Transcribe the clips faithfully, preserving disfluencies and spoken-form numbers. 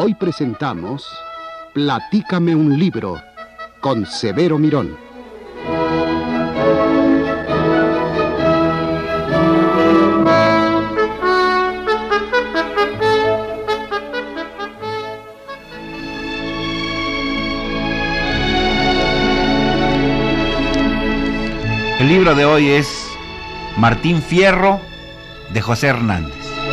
Hoy presentamos Platícame un libro con Severo Mirón. El libro de hoy es Martín Fierro, de José Hernández.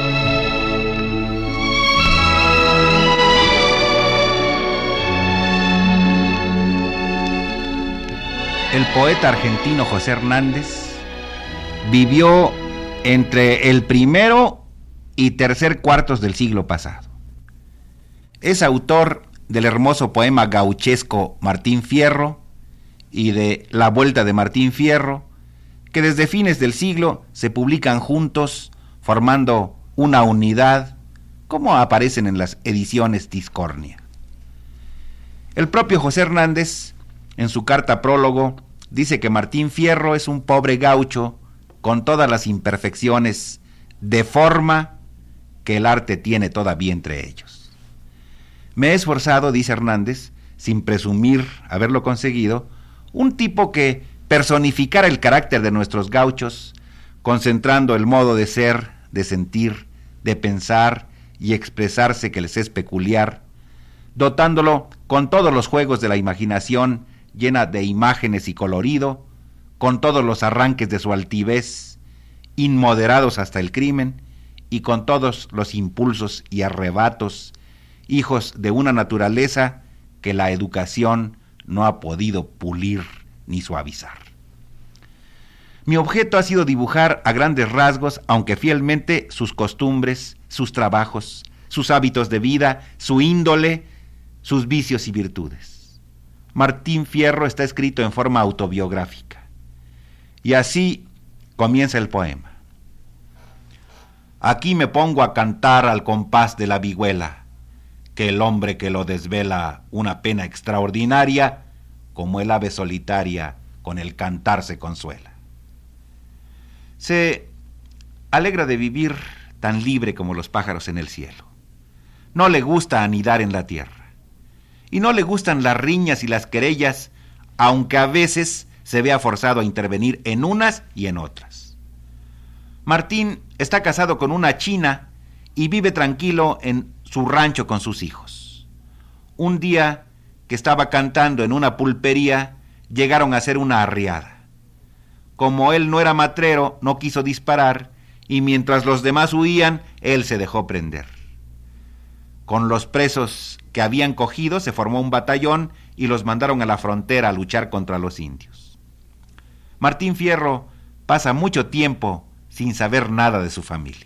El poeta argentino José Hernández vivió entre el primero y tercer cuartos del siglo pasado. Es autor del hermoso poema gauchesco Martín Fierro y de La Vuelta de Martín Fierro, que desde fines del siglo se publican juntos, formando una unidad, como aparecen en las ediciones Tiscornia. El propio José Hernández, en su carta prólogo, dice que Martín Fierro es un pobre gaucho con todas las imperfecciones de forma que el arte tiene todavía entre ellos. Me he esforzado, dice Hernández, sin presumir haberlo conseguido, un tipo que personificara el carácter de nuestros gauchos, concentrando el modo de ser, de sentir, de pensar y expresarse que les es peculiar, dotándolo con todos los juegos de la imaginación llena de imágenes y colorido, con todos los arranques de su altivez, inmoderados hasta el crimen, y con todos los impulsos y arrebatos, hijos de una naturaleza que la educación no ha podido pulir ni suavizar. Mi objeto ha sido dibujar a grandes rasgos, aunque fielmente, sus costumbres, sus trabajos, sus hábitos de vida, su índole, sus vicios y virtudes. Martín Fierro está escrito en forma autobiográfica. Y así comienza el poema. Aquí me pongo a cantar al compás de la vihuela, que el hombre que lo desvela una pena extraordinaria, como el ave solitaria con el cantar se consuela. Se alegra de vivir tan libre como los pájaros en el cielo. No le gusta anidar en la tierra. Y no le gustan las riñas y las querellas, aunque a veces se vea forzado a intervenir en unas y en otras. Martín está casado con una china y vive tranquilo en su rancho con sus hijos. Un día que estaba cantando en una pulpería, llegaron a hacer una arriada. Como él no era matrero, no quiso disparar, y mientras los demás huían, él se dejó prender. Con los presos que habían cogido, se formó un batallón y los mandaron a la frontera a luchar contra los indios. Martín Fierro pasa mucho tiempo sin saber nada de su familia.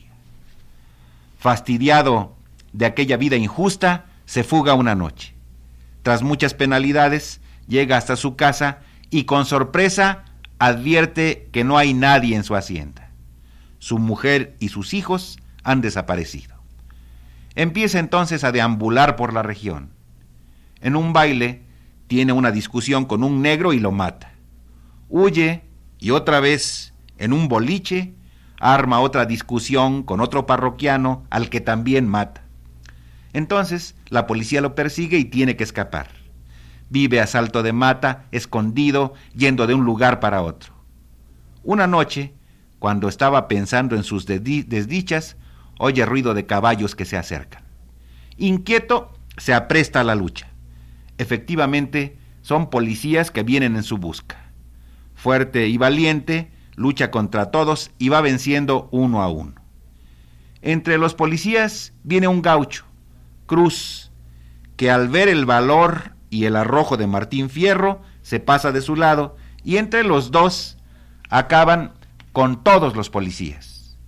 Fastidiado de aquella vida injusta, se fuga una noche. Tras muchas penalidades, llega hasta su casa y con sorpresa advierte que no hay nadie en su hacienda. Su mujer y sus hijos han desaparecido. Empieza entonces a deambular por la región. En un baile tiene una discusión con un negro y lo mata. Huye y otra vez en un boliche arma otra discusión con otro parroquiano al que también mata. Entonces la policía lo persigue y tiene que escapar. Vive a salto de mata, escondido, yendo de un lugar para otro. Una noche, cuando estaba pensando en sus desdichas, oye ruido de caballos que se acercan. Inquieto, se apresta a la lucha. Efectivamente, son policías que vienen en su busca. Fuerte y valiente, lucha contra todos y va venciendo uno a uno. Entre los policías viene un gaucho, Cruz, que al ver el valor y el arrojo de Martín Fierro, se pasa de su lado y entre los dos acaban con todos los policías.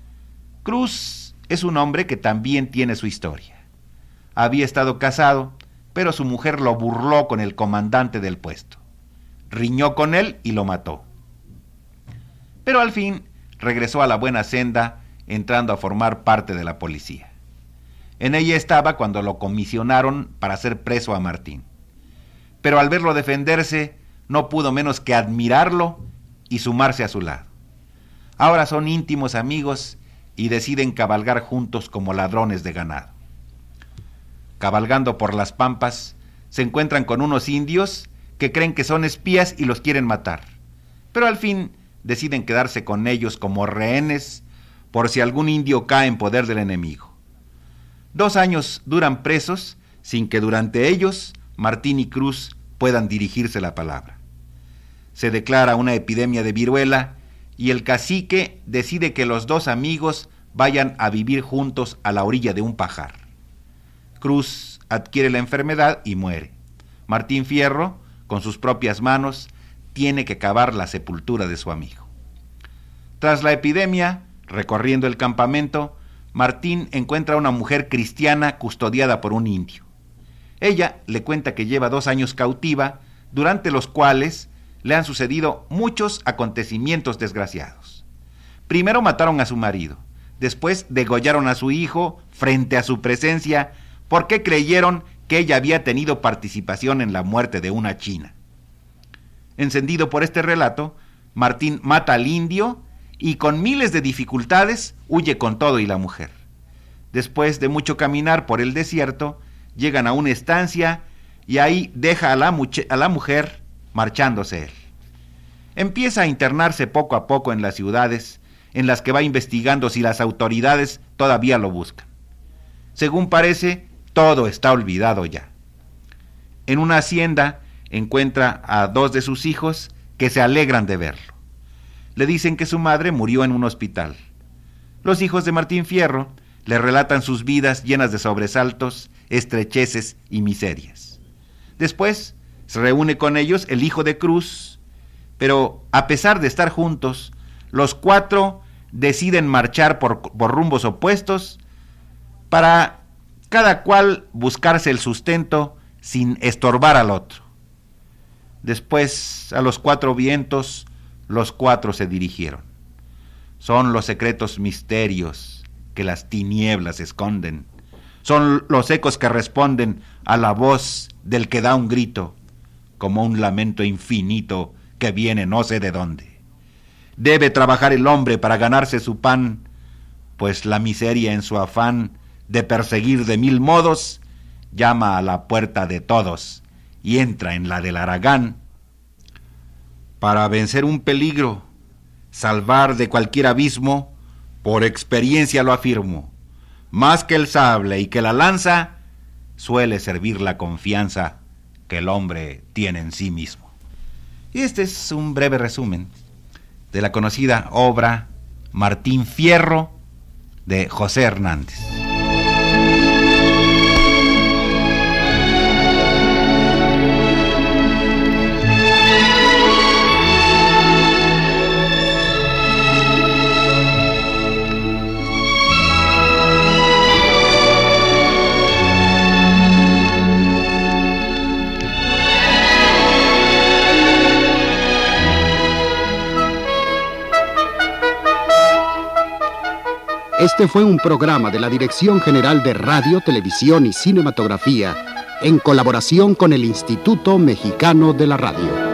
Cruz es un hombre que también tiene su historia. Había estado casado, pero su mujer lo burló con el comandante del puesto. Riñó con él y lo mató. Pero al fin regresó a la buena senda, entrando a formar parte de la policía. En ella estaba cuando lo comisionaron para hacer preso a Martín. Pero al verlo defenderse, no pudo menos que admirarlo y sumarse a su lado. Ahora son íntimos amigos y deciden cabalgar juntos como ladrones de ganado. cabalgando por las pampas, se encuentran con unos indios que creen que son espías y los quieren matar, pero al fin deciden quedarse con ellos como rehenes por si algún indio cae en poder del enemigo. Dos años duran presos sin que durante ellos Martín y Cruz puedan dirigirse la palabra. Se declara una epidemia de viruela y el cacique decide que los dos amigos vayan a vivir juntos a la orilla de un pajar. Cruz adquiere la enfermedad y muere. Martín Fierro, con sus propias manos, tiene que cavar la sepultura de su amigo. Tras la epidemia, recorriendo el campamento, Martín encuentra a una mujer cristiana custodiada por un indio. Ella le cuenta que lleva dos años cautiva, durante los cuales le han sucedido muchos acontecimientos desgraciados. Primero mataron a su marido, después degollaron a su hijo frente a su presencia porque creyeron que ella había tenido participación en la muerte de una china. Encendido por este relato, Martín mata al indio y con miles de dificultades huye con todo y la mujer. Después de mucho caminar por el desierto, llegan a una estancia y ahí deja a la, muche- a la mujer marchándose él. Empieza a internarse poco a poco en las ciudades en las que va investigando si las autoridades todavía lo buscan. Según parece, todo está olvidado ya. En una hacienda encuentra a dos de sus hijos que se alegran de verlo. Le dicen que su madre murió en un hospital. Los hijos de Martín Fierro le relatan sus vidas llenas de sobresaltos, estrecheces y miserias. Después se reúne con ellos el hijo de Cruz, pero a pesar de estar juntos, los cuatro deciden marchar por, por rumbos opuestos para cada cual buscarse el sustento sin estorbar al otro. Después, a los cuatro vientos, los cuatro se dirigieron. Son los secretos misterios que las tinieblas esconden. Son los ecos que responden a la voz del que da un grito, como un lamento infinito que viene no sé de dónde. Debe trabajar el hombre para ganarse su pan, pues la miseria en su afán de perseguir de mil modos, llama a la puerta de todos y entra en la del haragán. Para vencer un peligro, salvar de cualquier abismo, por experiencia lo afirmo, más que el sable y que la lanza, suele servir la confianza que el hombre tiene en sí mismo. Y este es un breve resumen de la conocida obra Martín Fierro de José Hernández. Este fue un programa de la Dirección General de Radio, Televisión y Cinematografía, en colaboración con el Instituto Mexicano de la Radio.